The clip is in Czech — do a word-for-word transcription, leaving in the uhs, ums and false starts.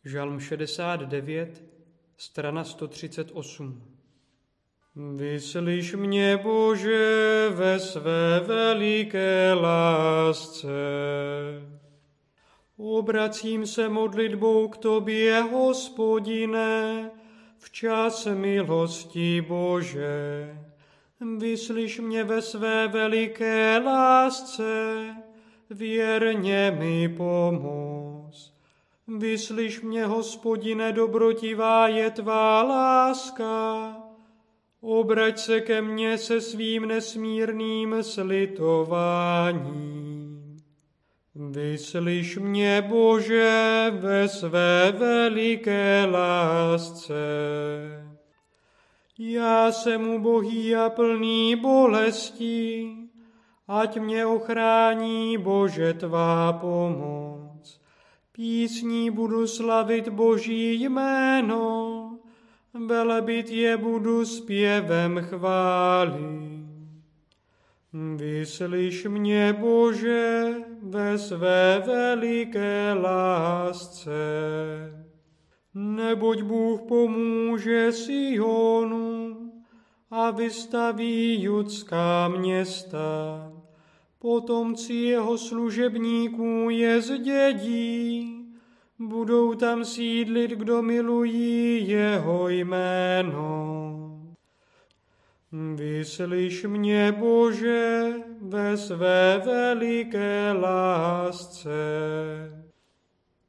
Žalm šedesát devět, strana sto třicet osm. Vyslyš mě, Bože, ve své veliké lásce. Obracím se modlitbou k tobě, Hospodine, v čas milosti Bože. Vyslyš mě ve své veliké lásce, věrně mi pomoz. Vyslyš mě, Hospodine, dobrotivá je tvá láska. Obrať se ke mně se svým nesmírným slitováním. Vyslyš mě, Bože, ve své veliké lásce. Já jsem ubohý a plný bolesti, ať mě ochrání, Bože, tvá pomoc. Písní budu slavit Boží jméno, velebit je budu zpěvem chvály. Vyslyš mě, Bože, ve své veliké lásce. Neboť Bůh pomůže Sionu a vystaví judská města. Potomci jeho služebníků je zdědí, budou tam sídlit, kdo milují jeho jméno. Vyslyš mě, Bože, ve své veliké lásce.